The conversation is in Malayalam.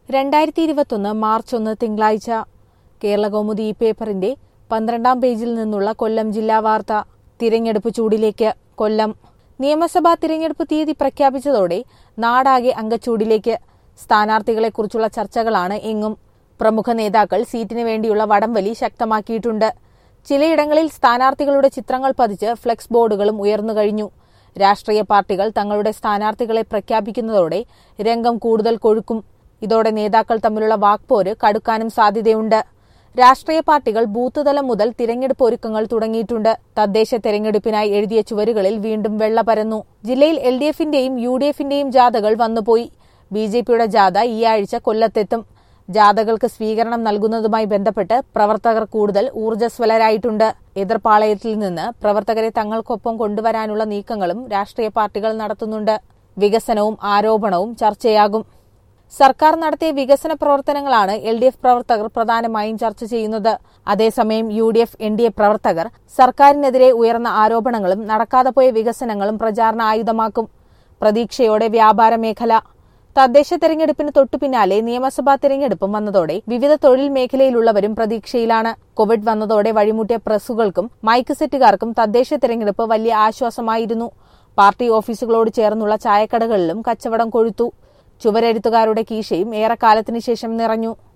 2021 മാർച്ച് 1 തിങ്കളാഴ്ച കേരളകൗമുദി ഈ പേപ്പറിന്റെ 12-ാം പേജിൽ നിന്നുള്ള കൊല്ലം ജില്ലാ വാർത്ത. തിരഞ്ഞെടുപ്പ് ചൂടിലേക്ക്. കൊല്ലം നിയമസഭാ തിരഞ്ഞെടുപ്പ് തീയതി പ്രഖ്യാപിച്ചതോടെ നാടാകെ അങ്കച്ചൂടിലേക്ക്. സ്ഥാനാർത്ഥികളെക്കുറിച്ചുള്ള ചർച്ചകളാണ് എങ്ങും. പ്രമുഖ നേതാക്കൾ സീറ്റിന് വേണ്ടിയുള്ള വടംവലി ശക്തമാക്കിയിട്ടുണ്ട്. ചിലയിടങ്ങളിൽ സ്ഥാനാർത്ഥികളുടെ ചിത്രങ്ങൾ പതിച്ച് ഫ്ലെക്സ് ബോർഡുകളും ഉയർന്നു കഴിഞ്ഞു. രാഷ്ട്രീയ പാർട്ടികൾ തങ്ങളുടെ സ്ഥാനാർത്ഥികളെ പ്രഖ്യാപിക്കുന്നതോടെ രംഗം കൂടുതൽ കൊഴുക്കും. ഇതോടെ നേതാക്കൾ തമ്മിലുള്ള വാക്പോര് കടുക്കാനും സാധ്യതയുണ്ട്. രാഷ്ട്രീയ പാർട്ടികൾ ബൂത്ത് തലം മുതൽ തിരഞ്ഞെടുപ്പ് ഒരുക്കങ്ങൾ തുടങ്ങിയിട്ടുണ്ട്. തദ്ദേശ തെരഞ്ഞെടുപ്പിനായി എഴുതിയ ചുവരുകളിൽ വീണ്ടും വെള്ള പരന്നു. ജില്ലയിൽ LDF-ന്റെയും UDF-ന്റെയും ജാഥകൾ വന്നുപോയി. BJP-യുടെ ജാഥ ഈ ആഴ്ച കൊല്ലത്തെത്തും. ജാഥകൾക്ക് സ്വീകരണം നൽകുന്നതുമായി ബന്ധപ്പെട്ട് പ്രവർത്തകർ കൂടുതൽ ഊർജ്ജസ്വലരായിട്ടുണ്ട്. എതിർപ്പാളയത്തിൽ നിന്ന് പ്രവർത്തകരെ തങ്ങൾക്കൊപ്പം കൊണ്ടുവരാനുള്ള നീക്കങ്ങളും രാഷ്ട്രീയ പാർട്ടികൾ നടത്തുന്നുണ്ട്. വികസനവും ആരോപണവും ചർച്ചയാകും. സർക്കാർ നടത്തിയ വികസന പ്രവർത്തനങ്ങളാണ് LDF പ്രവർത്തകർ പ്രധാനമായും ചർച്ച ചെയ്യുന്നത്. അതേസമയം UDF NDA പ്രവർത്തകർ സർക്കാരിനെതിരെ ഉയർന്ന ആരോപണങ്ങളും നടക്കാതെ പോയ വികസനങ്ങളും പ്രചാരണ ആയുധമാക്കും. പ്രതീക്ഷയോടെ വ്യാപാര മേഖല. തദ്ദേശ തെരഞ്ഞെടുപ്പിന് തൊട്ടുപിന്നാലെ നിയമസഭാ തെരഞ്ഞെടുപ്പും വന്നതോടെ വിവിധ തൊഴിൽ മേഖലയിലുള്ളവരും പ്രതീക്ഷയിലാണ്. കോവിഡ് വന്നതോടെ വഴിമുട്ടിയ പ്രസ്സുകൾക്കും മൈക്ക് സെറ്റുകാർക്കും തദ്ദേശ തെരഞ്ഞെടുപ്പ് വലിയ ആശ്വാസമായിരുന്നു. പാർട്ടി ഓഫീസുകളോട് ചേർന്നുള്ള ചായക്കടകളിലും കച്ചവടം കൊഴുത്തു. ചുവരെഴുത്തുകാരുടെ കീശയും ഏറെക്കാലത്തിനു ശേഷം നിറഞ്ഞു.